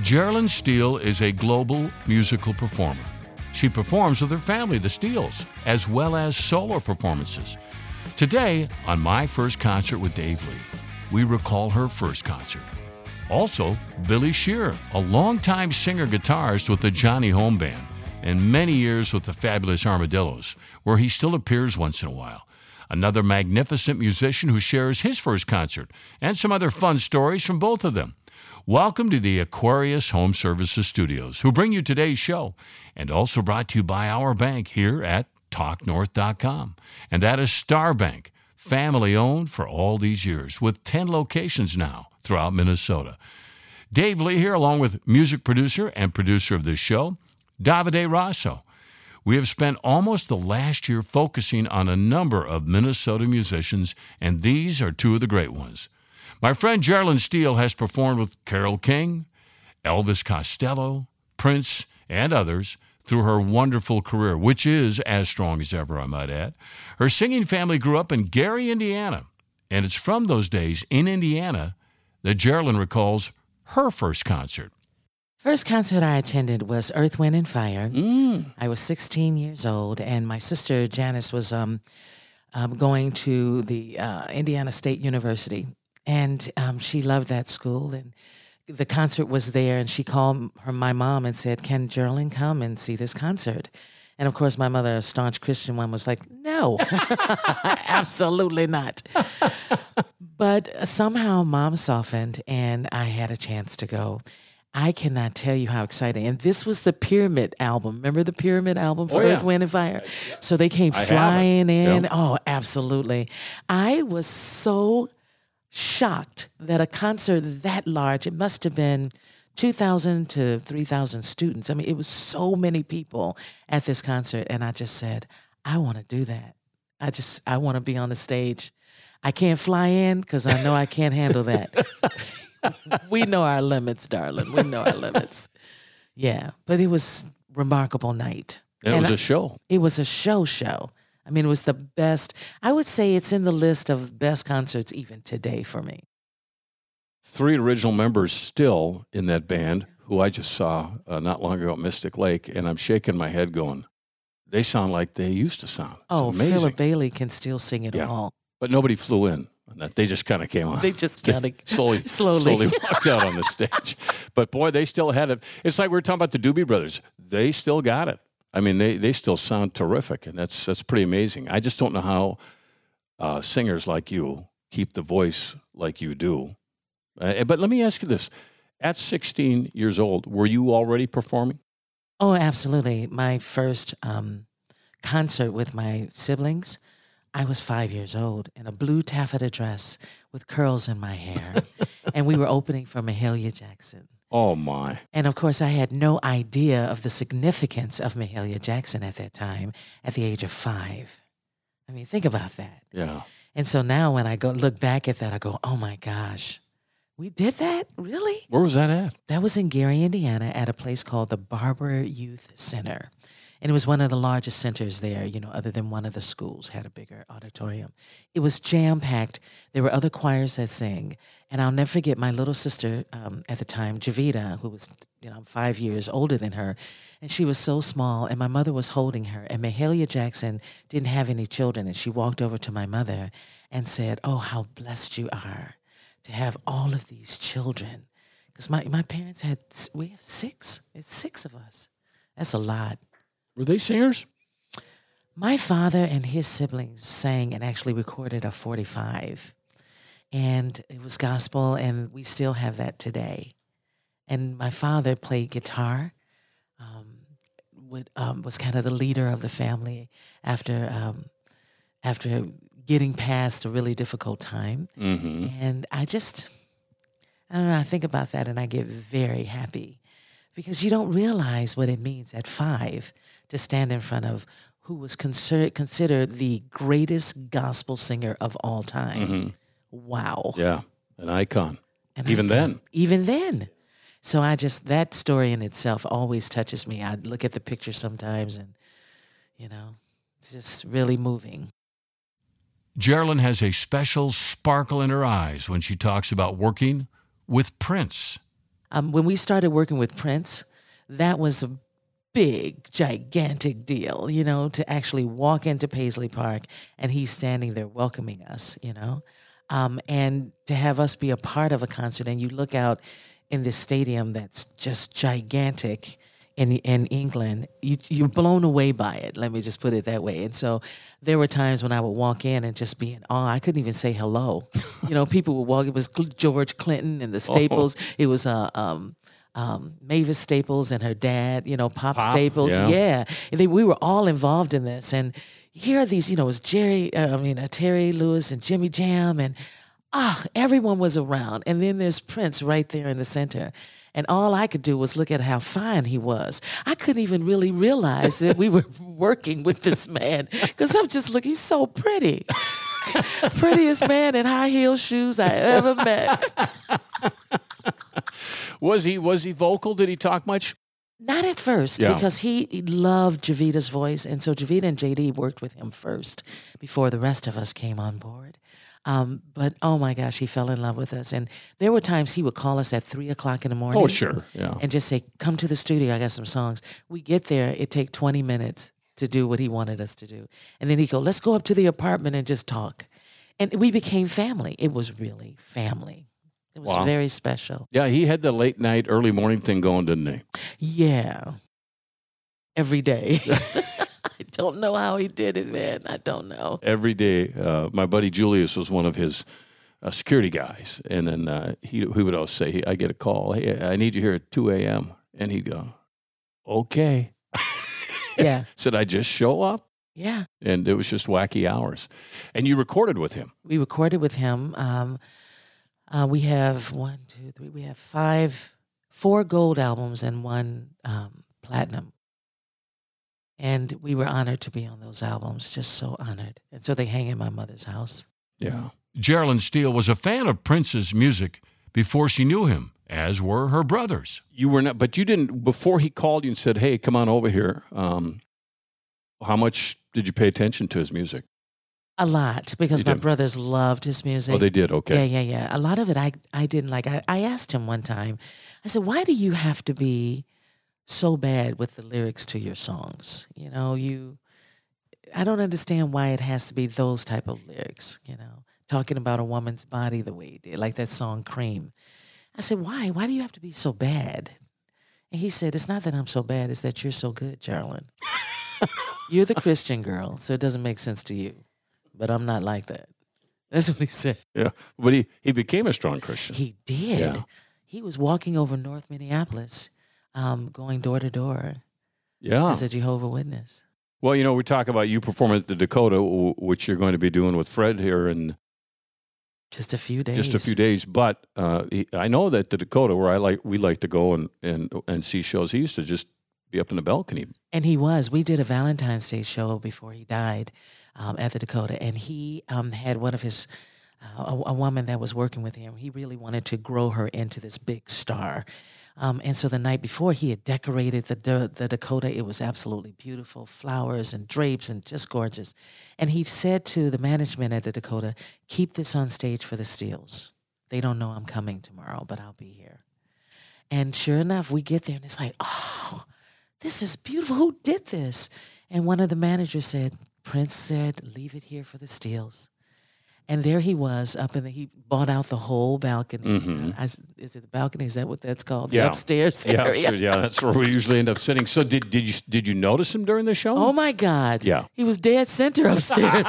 Geraldine Steele is a global musical performer. She performs with her family, the Steeles, as well as solo performances. Today, on My First Concert with Dave Lee, we recall her first concert. Also, Billy Shearer, a longtime singer-guitarist with the Johnny Home Band, and many years with the Fabulous Armadillos, where he still appears once in a while. Another magnificent musician who shares his first concert, and some other fun stories from both of them. Welcome to the Aquarius Home Services Studios, who bring you today's show, and also brought to you by our bank here at TalkNorth.com. And that is Star Bank, family-owned for all these years, with 10 locations now throughout Minnesota. Dave Lee here, along with music producer and producer of this show, Davide Rosso. We have spent almost the last year focusing on a number of Minnesota musicians, and these are two of the great ones. My friend Geraldine Steele has performed with Carole King, Elvis Costello, Prince, and others through her wonderful career, which is as strong as ever, I might add. Her singing family grew up in Gary, Indiana, and it's from those days in Indiana that Geraldine recalls her first concert. First concert I attended was Earth, Wind, and Fire. I was 16 years old, and my sister Janice was going to the Indiana State University. And she loved that school, and the concert was there, and she called my mom and said, "Can Geraldine come and see this concert?" And, of course, my mother, a staunch Christian one, was like, "No, absolutely not." But somehow Mom softened, and I had a chance to go. I cannot tell you how exciting. And this was the Pyramid album. Remember the Pyramid album for Earth, Wind, and Fire? So they came flying in. Yep. Oh, absolutely. I was so shocked that a concert that large, it must have been 2,000 to 3,000 students. I mean, it was so many people at this concert. And I just said, I want to do that. I want to be on the stage. I can't fly in because I know I can't handle that. We know our limits, darling. We know our limits. Yeah, but it was a remarkable night. And it was a show. It was a show. I mean, it was the best. I would say it's in the list of best concerts even today for me. 3 original members still in that band, who I just saw not long ago at Mystic Lake, and I'm shaking my head going, they sound like they used to sound. It's amazing. Philip Bailey can still sing it all. But nobody flew in. They just kind of came on. They just kind of slowly walked out on the stage. But boy, they still had it. It's like we were talking about the Doobie Brothers. They still got it. I mean, they still sound terrific, and that's pretty amazing. I just don't know how singers like you keep the voice like you do. But let me ask you this. At 16 years old, were you already performing? Oh, absolutely. My first concert with my siblings, I was 5 years old in a blue taffeta dress with curls in my hair. And we were opening for Mahalia Jackson. Oh, my. And, of course, I had no idea of the significance of Mahalia Jackson at that time at the age of 5. I mean, think about that. Yeah. And so now when I look back at that, I go, oh, my gosh, we did that? Really? Where was that at? That was in Gary, Indiana, at a place called the Barber Youth Center. And it was one of the largest centers there, other than one of the schools had a bigger auditorium. It was jam-packed. There were other choirs that sang. And I'll never forget my little sister at the time, Javita, who was 5 years older than her. And she was so small, and my mother was holding her. And Mahalia Jackson didn't have any children. And she walked over to my mother and said, "Oh, how blessed you are to have all of these children." Because my parents we have 6. It's 6 of us. That's a lot. Were they singers? My father and his siblings sang and actually recorded a 45. And it was gospel, and we still have that today. And my father played guitar, was kind of the leader of the family after getting past a really difficult time. Mm-hmm. And I don't know, I think about that and I get very happy. Because you don't realize what it means at 5 to stand in front of who was considered the greatest gospel singer of all time. Mm-hmm. Wow. Yeah, an icon. Even then. So that story in itself always touches me. I look at the picture sometimes and, it's just really moving. Geraldine has a special sparkle in her eyes when she talks about working with Prince. When we started working with Prince, that was a big, gigantic deal, to actually walk into Paisley Park and he's standing there welcoming us, and to have us be a part of a concert. And you look out in this stadium that's just gigantic in England, you're blown away by it. Let me just put it that way. And so there were times when I would walk in and just be in awe. I couldn't even say hello. People would walk. It was George Clinton and the Staples. It was Mavis Staples and her dad. Pop Staples. Yeah. We were all involved in this. And here are these. It was Terry Lewis and Jimmy Jam, and everyone was around. And then there's Prince right there in the center. And all I could do was look at how fine he was. I couldn't even really realize that we were working with this man because I'm just looking, he's so pretty. Prettiest man in high heel shoes I ever met. Was he vocal? Did he talk much? Not at first, because he loved Javita's voice. And so Javita and JD worked with him first before the rest of us came on board. But oh my gosh, he fell in love with us. And there were times he would call us at 3:00 in the morning. Oh, sure. Yeah. And just say, come to the studio. I got some songs. We get there. It'd take 20 minutes to do what he wanted us to do. And then he'd go, let's go up to the apartment and just talk. And we became family. It was really family. It was very special. Yeah, he had the late night, early morning thing going, didn't he? Yeah. Every day. I don't know how he did it, man. I don't know. Every day. My buddy Julius was one of his security guys. And then he would always say, I get a call. Hey, I need you here at 2 a.m. And he'd go, okay. Yeah. Said, I just show up. Yeah. And it was just wacky hours. And you recorded with him. We recorded with him. We have 4 gold albums and 1 platinum. And we were honored to be on those albums, just so honored. And so they hang in my mother's house. Yeah. Geraldine Steele was a fan of Prince's music before she knew him, as were her brothers. You were not, but you didn't, before he called you and said, hey, come on over here, how much did you pay attention to his music? A lot, because my brothers loved his music. Oh, they did? Okay. Yeah. A lot of it I didn't like. I asked him one time, I said, why do you have to be so bad with the lyrics to your songs? I don't understand why it has to be those type of lyrics, talking about a woman's body the way he did, like that song Cream. I said, why? Why do you have to be so bad? And he said, it's not that I'm so bad, it's that you're so good, Geraldine. You're the Christian girl, so it doesn't make sense to you. But I'm not like that. That's what he said. Yeah, but he became a strong Christian. He did. Yeah. He was walking over North Minneapolis, going door to door as a Jehovah's Witness. Well, we talk about you performing at the Dakota, which you're going to be doing with Fred here in just a few days. But I know that the Dakota, where we like to go and see shows, he used to just be up in the balcony. And he was. We did a Valentine's Day show before he died at the Dakota, and he had one of his a woman that was working with him. He really wanted to grow her into this big star. And so the night before, he had decorated the Dakota. It was absolutely beautiful, flowers and drapes and just gorgeous. And he said to the management at the Dakota, keep this on stage for the Steels. They don't know I'm coming tomorrow, but I'll be here. And sure enough, we get there, and it's like, oh, this is beautiful. Who did this? And one of the managers said, Prince said, leave it here for the Steels. And there he was he bought out the whole balcony. Mm-hmm. Is it the balcony? Is that what that's called? Yeah. The upstairs area. Yeah, that's where we usually end up sitting. So did you notice him during the show? Oh my God. Yeah. He was dead center upstairs.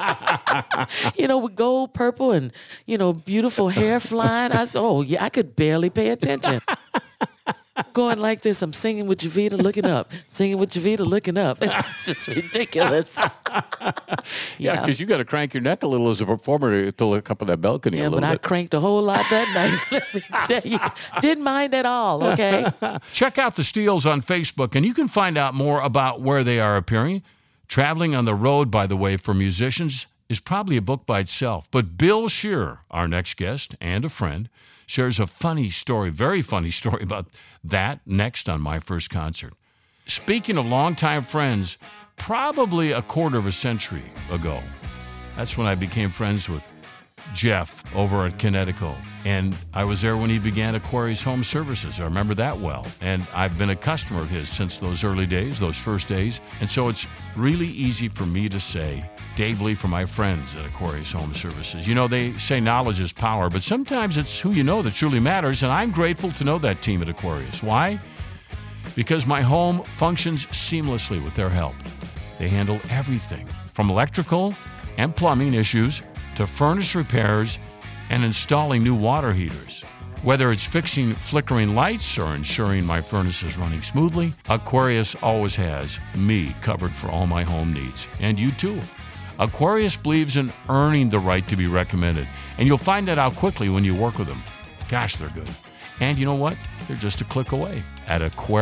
With gold, purple, and, beautiful hair flying. I could barely pay attention. Going like this, I'm singing with Javita looking up, singing with Javita looking up. It's just ridiculous. Yeah, because you got to crank your neck a little as a performer to look up at that balcony a little bit. Yeah, but I cranked a whole lot that night. Let me tell you, didn't mind at all, okay? Check out the Steels on Facebook, and you can find out more about where they are appearing. Traveling on the road, by the way, for musicians is probably a book by itself. But Bill Shearer, our next guest and a friend, shares a funny story, very funny story about that next on My First Concert. Speaking of longtime friends, probably a quarter of a century ago, that's when I became friends with Jeff over at Connecticut. And I was there when he began Aquarius Home Services. I remember that well. And I've been a customer of his since those early days, those first days. And so it's really easy for me to say, Dave Lee for my friends at Aquarius Home Services. You know, they say knowledge is power, but sometimes it's who you know that truly matters. And I'm grateful to know that team at Aquarius. Why? Because my home functions seamlessly with their help. They handle everything from electrical and plumbing issues to furnace repairs and installing new water heaters. Whether it's fixing flickering lights or ensuring my furnace is running smoothly, Aquarius always has me covered for all my home needs. And you too. Aquarius believes in earning the right to be recommended, and you'll find that out quickly when you work with them. Gosh, they're good. And you know what? They're just a click away at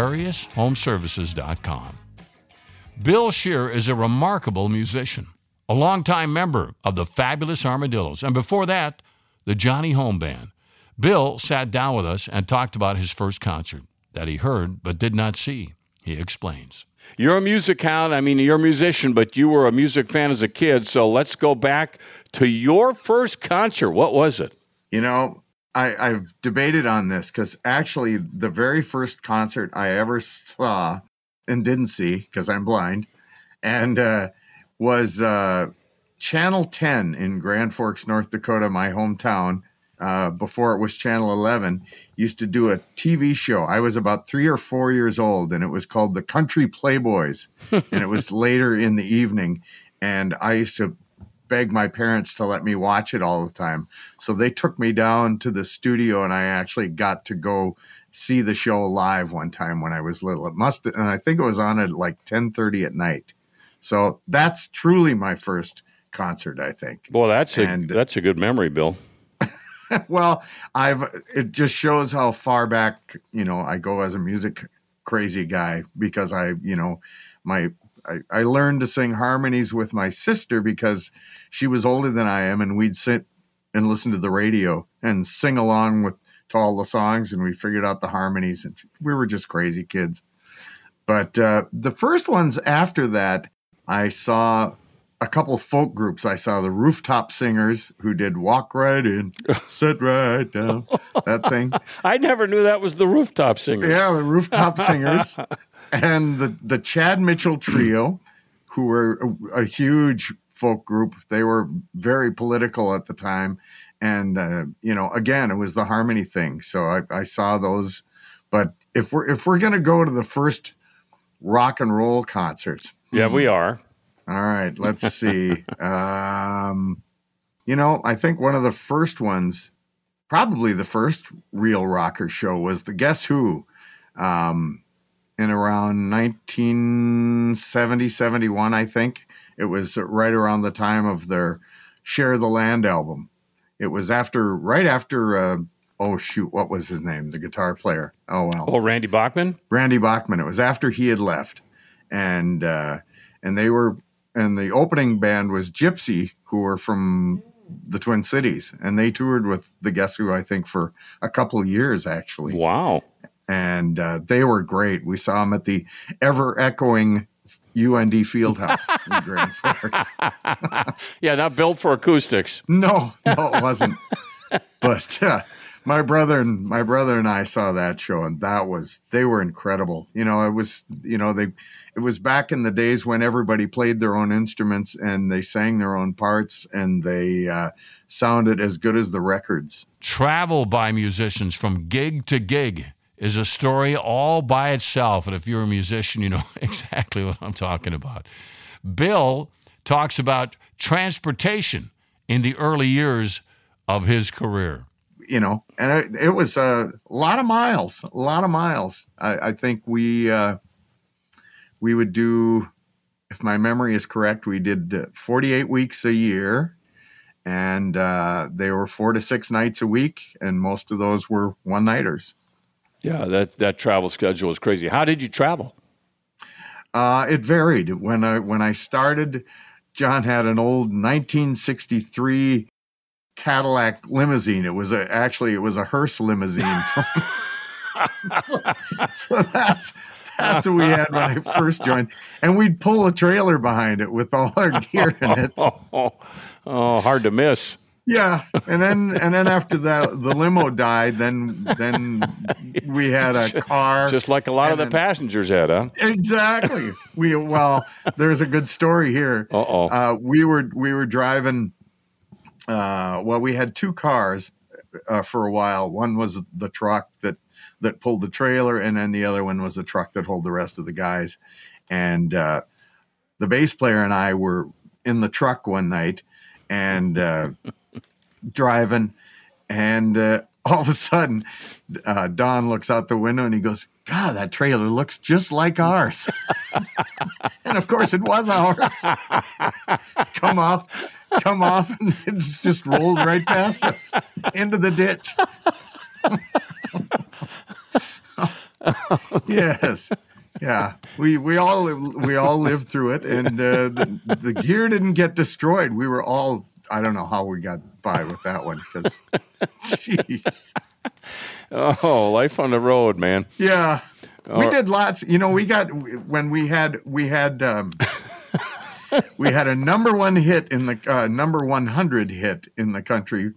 AquariusHomeservices.com. Bill Shear is a remarkable musician, a longtime member of the Fabulous Armadillos, and before that, the Johnny Home Band. Bill sat down with us and talked about his first concert that he heard but did not see. He explains. You're a you're a musician, but you were a music fan as a kid, so let's go back to your first concert. What was it? You know, I've debated on this because actually the very first concert I ever saw and didn't see because I'm blind and was Channel 10 in Grand Forks, North Dakota, my hometown. Before it was Channel 11, used to do a TV show. I was about 3 or 4 years old, and it was called The Country Playboys, and it was later in the evening, and I used to beg my parents to let me watch it all the time. So they took me down to the studio, and I actually got to go see the show live one time when I was little. And I think it was on at like 10:30 at night. So that's truly my first concert, I think. Boy, that's a good memory, Bill. Well, it just shows how far back, I go as a music crazy guy because I learned to sing harmonies with my sister because she was older than I am, and we'd sit and listen to the radio and sing along to all the songs, and we figured out the harmonies, and we were just crazy kids. But the first ones after that, I saw a couple of folk groups. I saw the Rooftop Singers who did Walk Right In, Sit Right Down, that thing. I never knew that was the Rooftop Singers. Yeah, the Rooftop Singers. And the Chad Mitchell Trio, who were a huge folk group. They were very political at the time. And, again, it was the harmony thing. So I saw those. But if we're going to go to the first rock and roll concerts. Yeah, we are. All right, let's see. I think one of the first ones, probably the first real rocker show, was the Guess Who in around 1970, 71, I think. It was right around the time of their Share the Land album. It was right after, what was his name? The guitar player. Oh, well. Oh, Randy Bachman? Randy Bachman. It was after he had left. And they were... And the opening band was Gypsy, who were from the Twin Cities. And they toured with the Guess Who, I think, for a couple of years, actually. Wow. And they were great. We saw them at the ever-echoing UND Fieldhouse in Grand Forks. Yeah, not built for acoustics. No, it wasn't. But my brother and I saw that show, and they were incredible. It was back in the days when everybody played their own instruments and they sang their own parts, and they sounded as good as the records. Travel by musicians from gig to gig is a story all by itself. And if you're a musician, you know exactly what I'm talking about. Bill talks about transportation in the early years of his career. And it was a lot of miles. I think we would do, if my memory is correct, we did 48 weeks a year, and they were 4 to 6 nights a week, and most of those were one-nighters. Yeah, that travel schedule was crazy. How did you travel? It varied. When I started, John had an old 1963 Cadillac limousine. It was a hearse limousine. So that's what we had when I first joined, and we'd pull a trailer behind it with all our gear in it. Oh, hard to miss. Yeah, and then after the limo died, then we had a car. Just like a lot of the passengers had, huh? Exactly. There's a good story here. We were driving. We had two cars for a while. One was the truck that pulled the trailer, and then the other one was the truck that hauled the rest of the guys. And the bass player and I were in the truck one night and driving, and all of a sudden, Don looks out the window and he goes, "God, that trailer looks just like ours." And of course, it was ours. Come off, and it's just rolled right past us into the ditch. Yes. Yeah, we all lived through it, and the gear didn't get destroyed. We were all, I don't know how we got by with that one, because, jeez. Oh, life on the road, man. Yeah, we did lots. We had a number one hit in the number 100 hit in the country.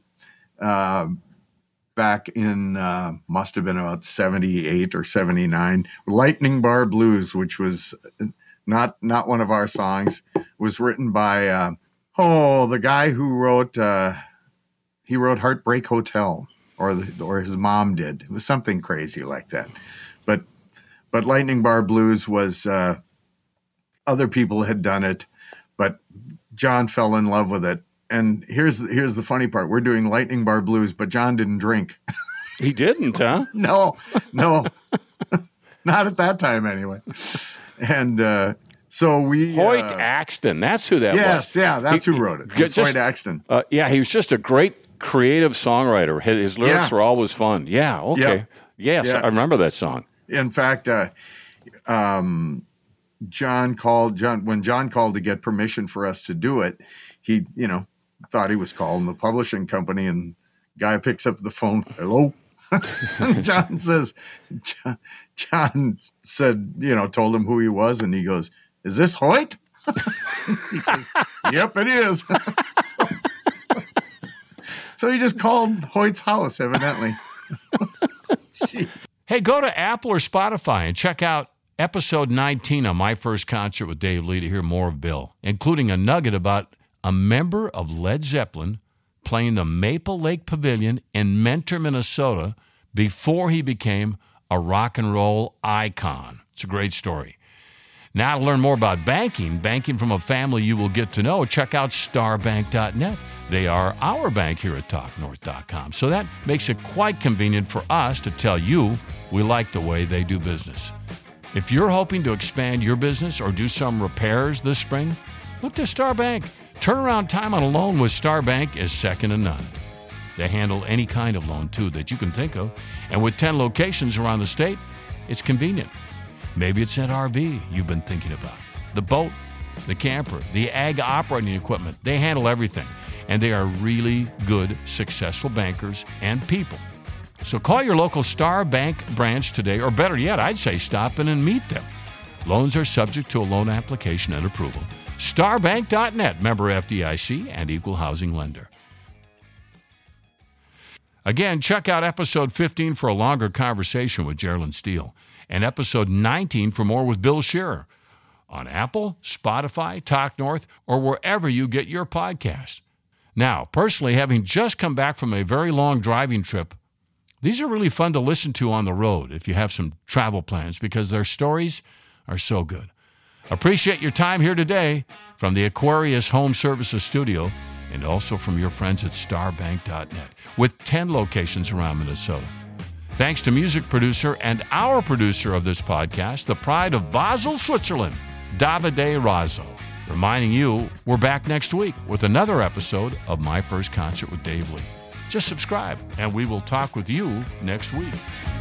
Back in must have been about 78 or 79, Lightning Bar Blues, which was not one of our songs, was written by the guy who wrote Heartbreak Hotel, or his mom did. It was something crazy like that. But Lightning Bar Blues was other people had done it, but John fell in love with it. And here's the funny part. We're doing Lightning Bar Blues, but John didn't drink. He didn't, huh? No. Not at that time anyway. And so we... Hoyt Axton, that's who that was. Yes, yeah, that's who wrote it. It's Hoyt Axton. He was just a great creative songwriter. His lyrics were always fun. Yeah, okay. Yep. Yes, I remember that song. In fact, when John called to get permission for us to do it, he, thought he was calling the publishing company, and guy picks up the phone. "Hello?" John said, told him who he was, and he goes, "Is this Hoyt?" He says, "Yep, it is." So he just called Hoyt's house, evidently. Hey, go to Apple or Spotify and check out episode 19 of My First Concert with Dave Lee to hear more of Bill, including a nugget about a member of Led Zeppelin playing the Maple Lake Pavilion in Mentor, Minnesota, before he became a rock and roll icon. It's a great story. Now, to learn more about banking from a family you will get to know, check out starbank.net. They are our bank here at TalkNorth.com. So that makes it quite convenient for us to tell you we like the way they do business. If you're hoping to expand your business or do some repairs this spring, look to Star Bank. Turnaround time on a loan with Star Bank is second to none. They handle any kind of loan, too, that you can think of. And with 10 locations around the state, it's convenient. Maybe it's that RV you've been thinking about, the boat, the camper, the ag operating equipment. They handle everything. And they are really good, successful bankers and people. So call your local Star Bank branch today, or better yet, I'd say stop in and meet them. Loans are subject to a loan application and approval. Starbank.net, member FDIC, and equal housing lender. Again, check out episode 15 for a longer conversation with Geraldine Steele, and episode 19 for more with Bill Shearer on Apple, Spotify, Talk North, or wherever you get your podcasts. Now, personally, having just come back from a very long driving trip, these are really fun to listen to on the road if you have some travel plans, because their stories are so good. Appreciate your time here today from the Aquarius Home Services Studio, and also from your friends at starbank.net, with 10 locations around Minnesota. Thanks to music producer and our producer of this podcast, the pride of Basel, Switzerland, Davide Razzo. Reminding you, we're back next week with another episode of My First Concert with Dave Lee. Just subscribe, and we will talk with you next week.